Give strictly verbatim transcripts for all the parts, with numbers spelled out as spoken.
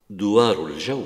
دوار الجو.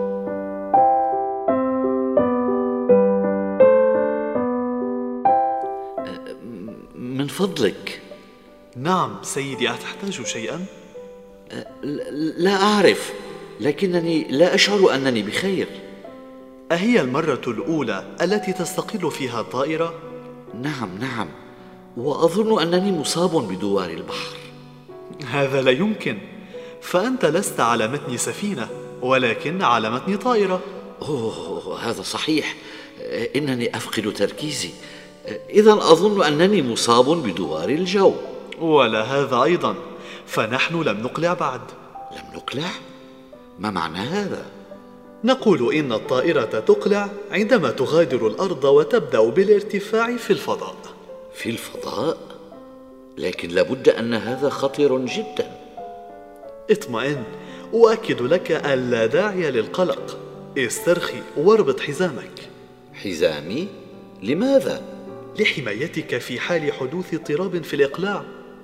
من فضلك. نعم سيدي، أتحتاج شيئا؟ لا أعرف، لكنني لا أشعر أنني بخير. أهي المرة الأولى التي تستقل فيها الطائرة؟ نعم نعم، وأظن أنني مصاب بدوار البحر. هذا لا يمكن، فأنت لست على متن سفينة ولكن على متن طائرة. أوه، هذا صحيح، إنني أفقد تركيزي. إذن أظن أنني مصاب بدوار الجو. ولا هذا أيضا، فنحن لم نقلع بعد. لم نقلع؟ ما معنى هذا؟ نقول إن الطائرة تقلع عندما تغادر الأرض وتبدأ بالارتفاع في الفضاء. في الفضاء؟ لكن لابد أن هذا خطر جدا. اطمئن، أؤكد لك أن لا داعي للقلق. استرخي واربط حزامك. حزامي؟ لماذا؟ لحمايتك في حال حدوث اضطراب في الإقلاع.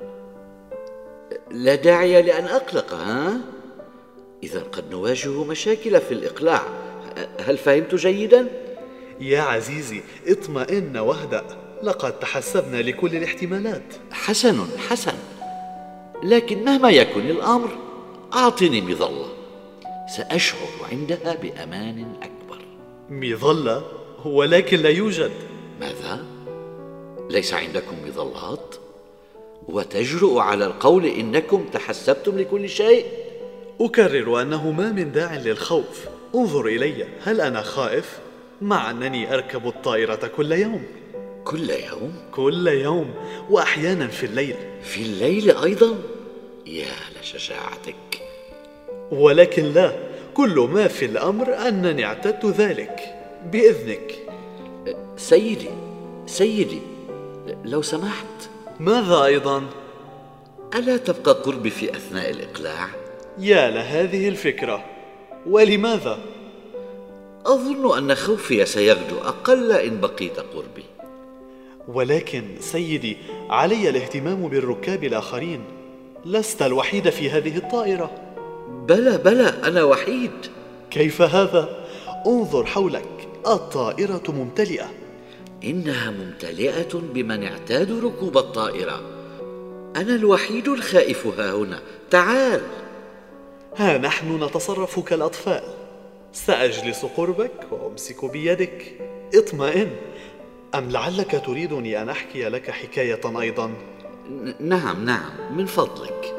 لا داعي لأن أقلق، ها؟ إذا قد نواجه مشاكل في الإقلاع، هل فهمت جيدا؟ يا عزيزي اطمئن واهدأ، لقد تحسبنا لكل الاحتمالات. حسن حسن، لكن مهما يكن الأمر أعطني مظلة، سأشعر عندها بأمان أكبر. مظلة؟ ولكن لا يوجد. ماذا؟ ليس عندكم مظلات؟ وتجرؤ على القول إنكم تحسبتم لكل شيء؟ أكرر أنه ما من داع للخوف. انظر إلي، هل أنا خائف؟ مع أنني أركب الطائرة كل يوم. كل يوم؟ كل يوم، وأحيانا في الليل. في الليل أيضا؟ يا لشجاعتك. ولكن لا، كل ما في الأمر أنني اعتدت ذلك بإذنك. سيدي سيدي لو سمحت. ماذا أيضا؟ ألا تبقى قربي في أثناء الإقلاع؟ يا لهذه الفكرة، ولماذا؟ أظن أن خوفي سيغدو أقل إن بقيت قربي. ولكن سيدي، علي الاهتمام بالركاب الآخرين، لست الوحيد في هذه الطائرة. بلى بلى، أنا وحيد. كيف هذا؟ انظر حولك، الطائرة ممتلئة. إنها ممتلئة بمن اعتادوا ركوب الطائرة. أنا الوحيد الخائف ها هنا. تعال. ها نحن نتصرف كالأطفال. سأجلس قربك وأمسك بيدك. اطمئن. أم لعلك تريدني أن أحكي لك حكاية أيضا؟ نعم نعم، من فضلك.